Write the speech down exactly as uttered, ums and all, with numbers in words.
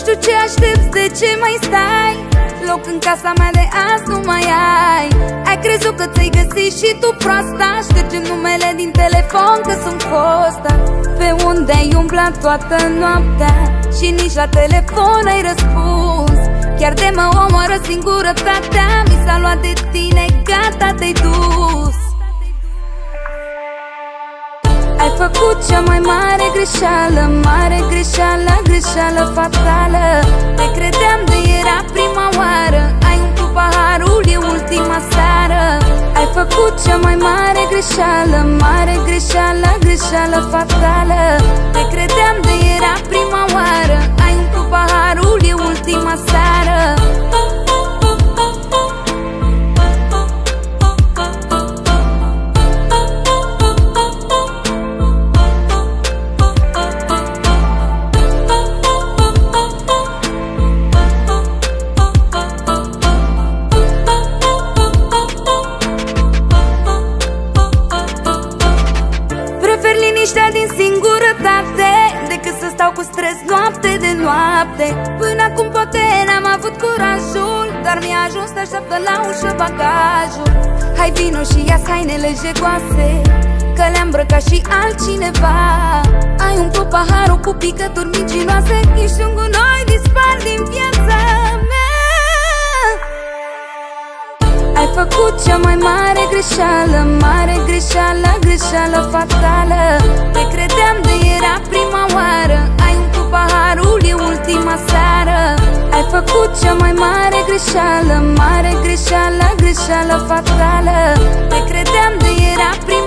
știu ce aștepți, de ce mai stai? Loc în casa mea de azi nu mai ai. Ai crezut că ți-ai găsit și tu proasta. Ștergem numele din telefon că sunt fosta. Pe unde ai umblat toată noaptea și nici la telefon ai răspuns. Chiar de mă omoră singurătatea. Mi s-a luat de tine, gata, te-ai dus. Ai făcut cea mai mare greșeală, mare greșeală, greșeală fatală. Te credeam de era prima oară, ai umplut paharul, e ultima seară. Ai făcut cea mai mare greșeală, mare greșeală, greșeală fatală. Te credeam de era prima oară, ai umplut paharul, e ultima seară. Din singurătate, decât să stau cu stres noapte de noapte. Până acum poate n-am avut curajul, dar mi-a ajuns să așteaptă la ușă bagajul. Hai vino și ia-ți hainele jegoase, că le-am îmbrăcat și altcineva. Ai umplut paharul cu picături mincinoase, ești un gunoi, dispar din viața mea. Ai făcut cea mai mare greșeală, mare greșeală, greșeală fatală. Te credeam de era prima oară, ai umplut paharul, e ultima seară. Ai făcut cea mai mare greșeală, mare greșeală, greșeală fatală. Te credeam de era prima